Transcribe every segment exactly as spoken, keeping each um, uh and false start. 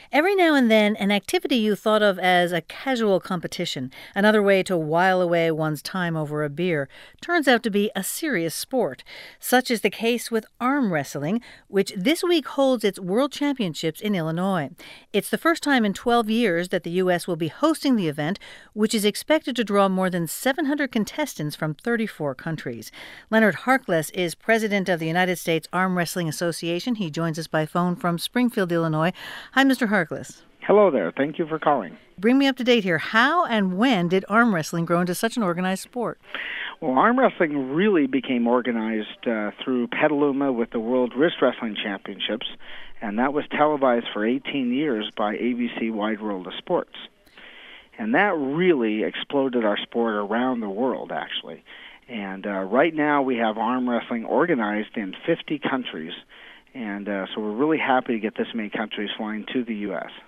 Every now and then, an activity you thought of as a casual competition, another way to while away one's time over a beer, turns out to be a serious sport. Such is the case with arm wrestling, which this week holds its World Championships in Illinois. It's the first time in twelve years that the U S will be hosting the event, which is expected to draw more than seven hundred contestants from thirty-four countries. Leonard Harkless is president of the United States Arm Wrestling Association. He joins us by phone from Springfield, Illinois. Hi, Mister Harkless. Hello there. Thank you for calling. Bring me up to date here. How and when did arm wrestling grow into such an organized sport? Well, arm wrestling really became organized uh, through Petaluma with the World Wrist Wrestling Championships, and that was televised for eighteen years by A B C Wide World of Sports. And that really exploded our sport around the world, actually. And uh, right now we have arm wrestling organized in fifty countries. And uh, so we're really happy to get this many countries flying to the U S.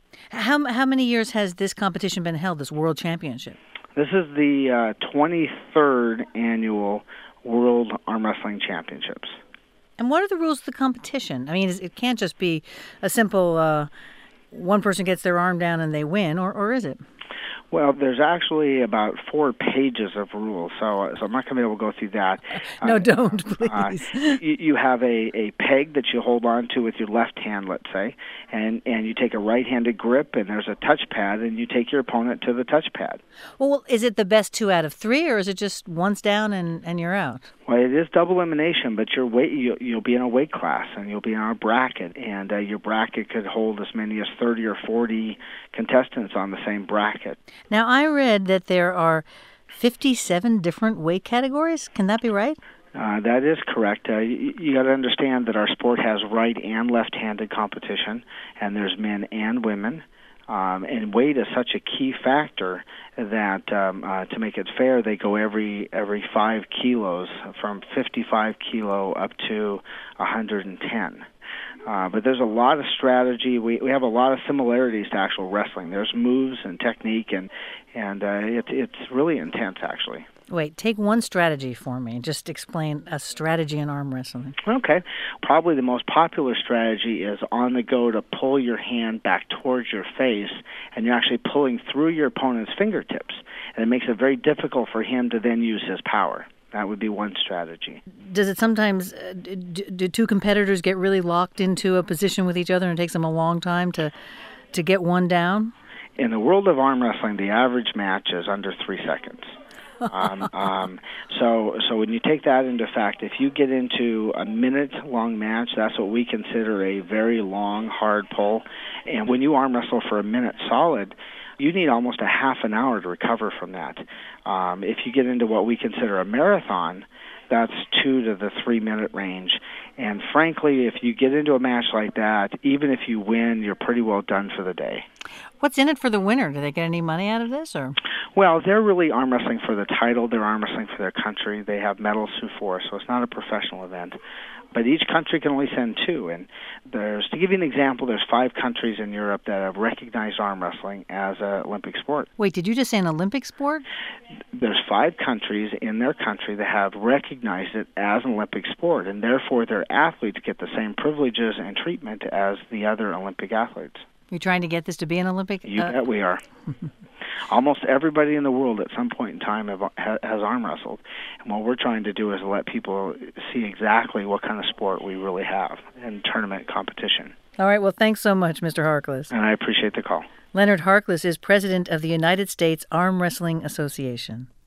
How how many years has this competition been held, this World Championship? This is the uh, twenty-third annual World Arm Wrestling Championships. And what are the rules of the competition? I mean, it can't just be a simple uh, one person gets their arm down and they win, or, or is it? Well, there's actually about four pages of rules, so, uh, so I'm not going to be able to go through that. No, uh, don't, please. Uh, you, you have a, a peg that you hold on to with your left hand, let's say, and, and you take a right-handed grip, and there's a touchpad, and you take your opponent to the touchpad. Well, is it the best two out of three, or is it just once down and, and you're out? Well, it is double elimination, but your weight, you, you'll be in a weight class, and you'll be in a bracket, and uh, your bracket could hold as many as thirty or forty contestants on the same bracket. Now, I read that there are fifty-seven different weight categories. Can that be right? Uh, that is correct. Uh, you, you got to understand that our sport has right and left-handed competition, and there's men and women. Um, and weight is such a key factor that um, uh, to make it fair, they go every every five kilos, from fifty-five kilo up to one hundred ten. Uh, but there's a lot of strategy. We we have a lot of similarities to actual wrestling. There's moves and technique, and and uh, it, it's really intense, actually. Wait, take one strategy for me. Just explain a strategy in arm wrestling. Okay. Probably the most popular strategy is on the go to pull your hand back towards your face, and you're actually pulling through your opponent's fingertips. And it makes it very difficult for him to then use his power. That would be one strategy. Does it sometimes, uh, do, do two competitors get really locked into a position with each other and it takes them a long time to to get one down? In the world of arm wrestling, the average match is under three seconds. um, um, so, so when you take that into fact, if you get into a minute-long match, that's what we consider a very long, hard pull. And when you arm wrestle for a minute solid, you need almost a half an hour to recover from that. Um, if you get into what we consider a marathon, that's two to the three-minute range. And frankly, if you get into a match like that, even if you win, you're pretty well done for the day. What's in it for the winner? Do they get any money out of this, or? Well, they're really arm wrestling for the title. They're arm wrestling for their country. They have medals through four, so it's not a professional event. But each country can only send two. And there's, to give you an example, there's five countries in Europe that have recognized arm wrestling as an Olympic sport. Wait, did you just say an Olympic sport? There's five countries in their country that have recognized it as an Olympic sport, and therefore their athletes get the same privileges and treatment as the other Olympic athletes. You're trying to get this to be an Olympic? You uh... bet we are. Almost everybody in the world at some point in time have, has arm wrestled. And what we're trying to do is let people see exactly what kind of sport we really have in tournament competition. All right. Well, thanks so much, Mister Harkless. And I appreciate the call. Leonard Harkless is president of the United States Arm Wrestling Association.